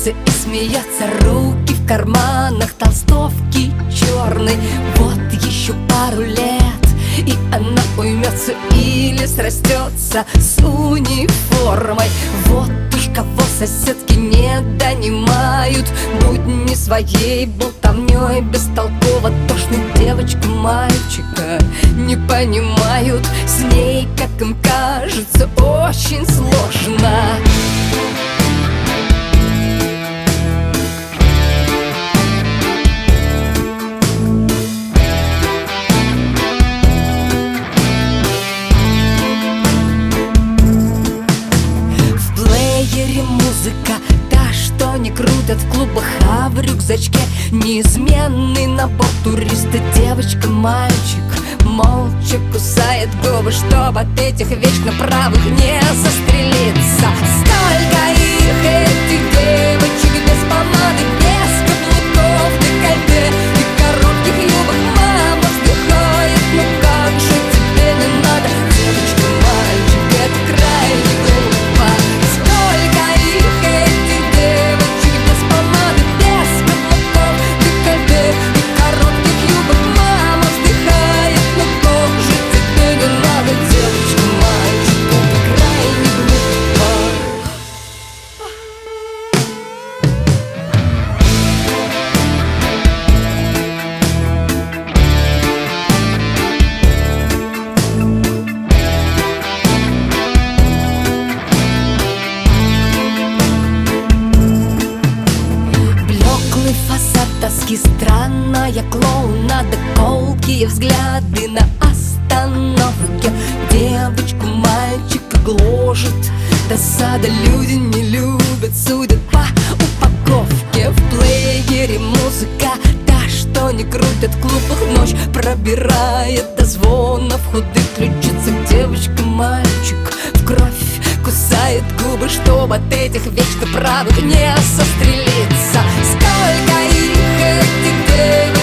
улыбается и смеется, руки в карманах толстовки черной. Вот еще пару лет, и она уймется или срастется с униформой. Вот уж кого соседки не донимают будни своей болтовней бестолково тошной. Девочка мальчика не понимают, с ней, как им кажется, очень сложно. Музыка та, что не крутят в клубах, а в рюкзачке неизменный набор туриста. Девочка, мальчик молча кусает губы, чтоб от этих вечно правых не застрелиться. Столько их, этих девочек, без помады, без каблуков, декольте и коротких юбок. Мама вздыхает, ну как же тебе не надо? Девочка, мальчик, это крайне глупо. Сколько их, этих девочек, без помады, без каблуков, декольте и коротких юбок. Мама вздыхает, ну как же тебе не надо? Девочка, мальчик, это крайне глупо. Блеклый фасад тоски, странная клоунада, колкие взгляды на остановке. Девочку, мальчика гложет досада, люди не любят, судят по упаковке. В плеере музыка та, что не крутят в клубах, ночь пробирает до звонов худых ключицах. Девочка, мальчик в кровь кусает губы, чтоб от этих вечно правых не застрелиться. Сколько их, этих девочек,